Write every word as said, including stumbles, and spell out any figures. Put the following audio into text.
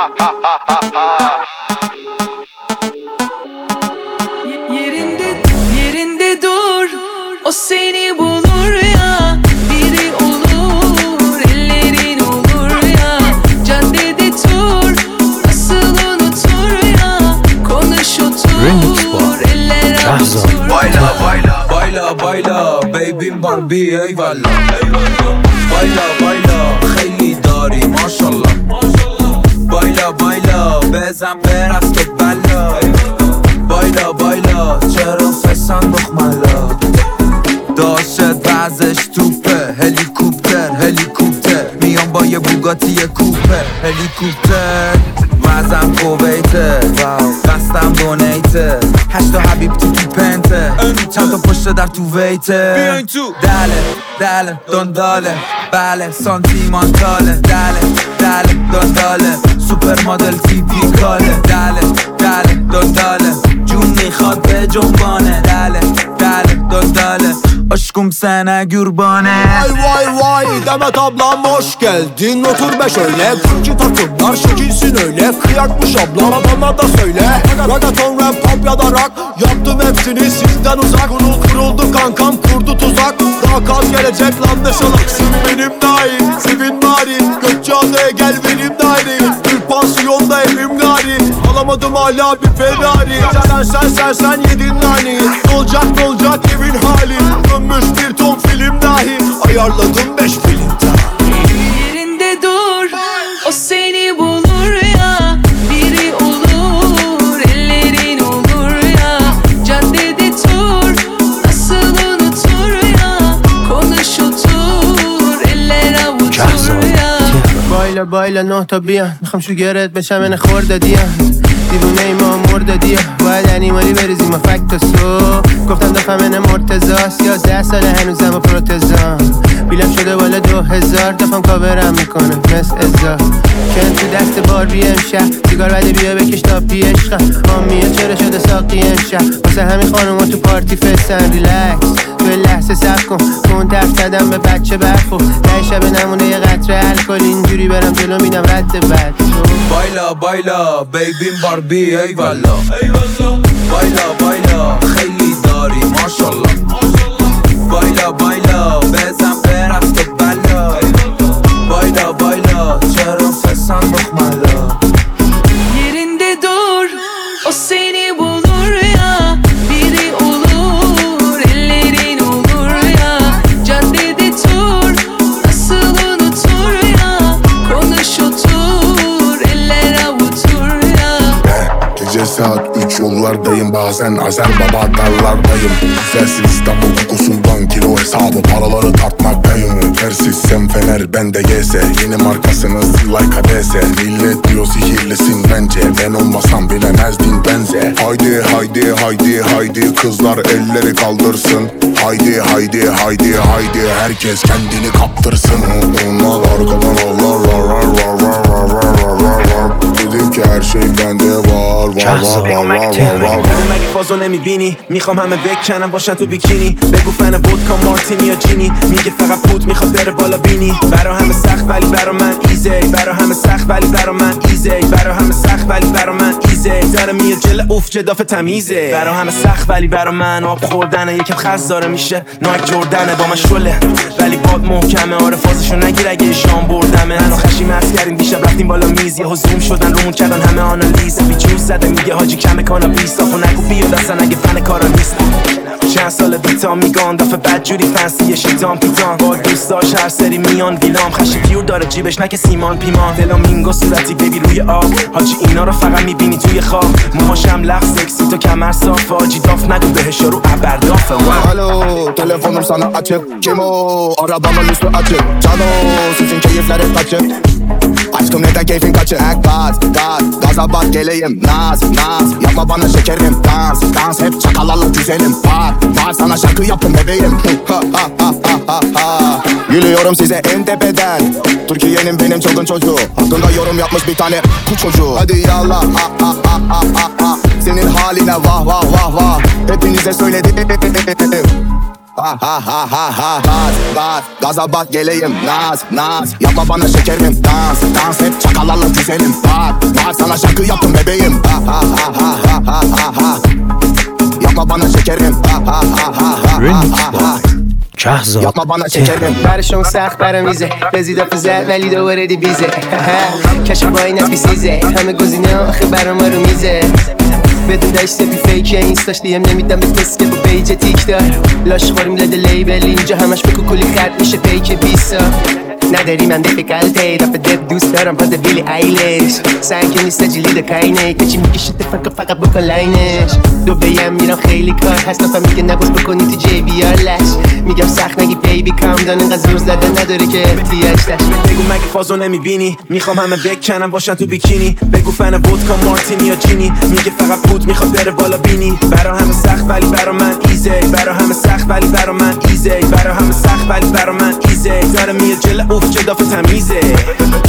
Yerinde, yerinde dur, o seni bulur ya. Biri olur, ellerin olur ya. Caddede tur, nasıl unutur ya. Konuş otur, eller avutur. Bayla bayla bayla bayla Baby'm Barbie eyvallah. Bayla bayla خیلی داری ماشالله. Bayla bayla بزن برس که بلا. Bayla bayla چرا فسن دخملا. داشت وزش توپه هلیکوپتر هلیکوپتر میام با یه بوگاتی کوپه هلیکوپتر وزن کویته قصدم دونیته هشتا حبیب تو تو پنته چند تا پشت در تو ویته بیاین تو دله دله دنداله بله سانتیمانتاله دله دله دنداله سوپر مدل تیپیکاله دله دله دنداله جون میخواد به جنبانه دله دله دنداله aşkım sana gürbane. Vay vay vay Demet ablam hoş geldin. Otur be şöyle. Kırki takımlar şekilsin öyle. Kıyakmış ablam bana da söyle. Reggaeton rap pop ya da rock. Yaptım hepsini sizden uzak. Kurul kuruldu kankam kurdu tuzak. Daha kaz gelecek lan ne salaksın benim daim. Sevin bari Gökçeada'ya gel benim daireyim. Bir pansiyonda evim gari. Alamadım hala bir Ferrari. Sen sen sen sen yedin nani. Olacak olacak evin hali. Dönmüş bir ton film dahi. Ayarladım beş film daha. Yerinde dur, o seni bulur ya. Biri olur, ellerin olur ya. Caddede tur, nasıl unutur ya. Konuş otur, eller avutur ya. بایلا بایلا نه تا بیان میخوام شوگرت بشم من خورده دیان دیوونه ای ما مرده دیه باید انیمالی بریزیم و فکت و سو گفتم دفعه من مرتزاست یازده ساله هنوزم و پروتزام بیلم شده بالا دو هزار دفعم کاورم میکنه مثل ازا کن تو دست باری امشب سیگار بده بیا بکش تا پی عشقم آمیا چرا شده ساقی امشب واسه همین خانوما تو پارتی فستن ریلکس تو لحظه سب کن کن ترس کردم به بچه برخو ده شب نمونه یه قطره الکل اینجوری برم جلو میدم رد بد Bayla bayla Baby'm Barbie eyvallah. Bayla bayla خیلی داری ماشالله. Bayla bayla بزن برس که بلا. Bayla bayla چرا فسن دخملا. Yerinde dur, o seni bulur ya. Biri olur, ellerin olur ya. Caddede tur, nasıl unutur ya. Konuş otur, eller avutur ya. Gece saat üç yollardayım bazen Azer baba darlardayım. Güzelsin İstanbul kokusundan kilo hesabı paraları tartmaktayım. Tersizsem fener bende geze yeni markasınız like adese. Millet diyor sihirlisin bence ben olmasam bilemezdin benze. Haydi haydi haydi haydi kızlar elleri kaldırsın. Haydi haydi haydi haydi herkes kendini kaptırsın. Onlar arkadan ağlar rar rar rar rar rar rar rar. Dedim ki her şey bende var var var var var var. مگه بازو نمیبینی میخوام همه بکنم باشن تو بیکینی بگو فن ودکا مارتینی یا جینی میگه فقط پود میخواد بره بالا بینی برا همه سخت ولی برا من ایزی برا همه سخت ولی برا من ایزی برا همه سخت ولی برا من ایزی داره میاد جل اوف جداف تمیزه برا همه سخت ولی برا من آب خوردنه یکم خز داره میشه نایک جردنه با من شله ولی باد محکمه آره فازشو نگیر اگه شام بردمه الان خشیم عرض کردیم دیشب رفتیم بالا میز یه زوم شدن رومون کردن همه آنالیز بیچون زده میگه حاجی کم کانابیس آفو نگو بیاد اصلا اگه فن کارا نیست چند سال بیتام میگان دفعه بدجوری فنسی شیطان پیتان با دوستاش هر سری میان ویلام خشی پیور داره جیبش نکه سیمان پیمان فلامینگو صورتی بیبی روی آب حاجی اینا رو فقط میبینی توی خواب موهاشم لخ سکسی تو کمر صاف حاجی داف نگو بهش رو ابردافه Alo telefonum sana açık kim o arabamın üstü açık Cano sizin keyifleri kaçık Aşkım neden keyfin kaçık Gaz gaz gaza bak geleyim Naz naz yapma bana şekerim Dans dans hep çakallarla güzelim Var var sana şarkı yaptım bebeğim ha ha ha ha ha Gülüyorum size en tepeden Türkiye'nin benim çılgın çocuğu Hakkında yorum yapmış bir tane bu çocuğu Hadi yallah ha ha ha ha ha ha Senin haline vah vah vah vah Hepinize söyledim Ha ha ha ha ha Bas bas gaza bas geleyim Naz naz yapma bana şekerim Dans dans hep çakallarla güzelim Bak bak sana şarkı yaptım bebeğim Ha ha ha ha ha ha ha yapma bana şekerim Ha ha ha ha ha ha شهزاد yapma bana şekerim برشون سخت برام میزه بزید فزد ولی دوباره دی بیزه کشم با این بی سیزه همه گزینه آخه برام رو میزه بدون داشته بی فیکه اینستاش دیم نمیدم به کسی که با پیج تیک دار لاش خوریم لده لیبل اینجا همش بکو کلی خط میشه پیک بیسا نداری من دفع کلته رفت دب دوست دارم پاده بیلی ایلش سنگی نیست جلیده کاینه کچی میکشه تفنک فقط بکن لاینش دو بیم میرم خیلی کار هست نفهم میگه نباز بکنی تو جی بیار لش میگم سخت نگی بیبی کام دان اینقدر زور زده نداره که احتیاج داشت بگو مگه فازو نمیبینی میخوام همه بکنم باشن تو بیکینی بگو فن ودکا مارتینی یا جینی میگه فقط پود میخواد بره بالا بینی برا همه سخت ولی برا من ایزی برا همه سخت ولی برا من ایزی برا همه سخت ولی برا من ایزی داره میاد جلو اوف چه دافه تمیزه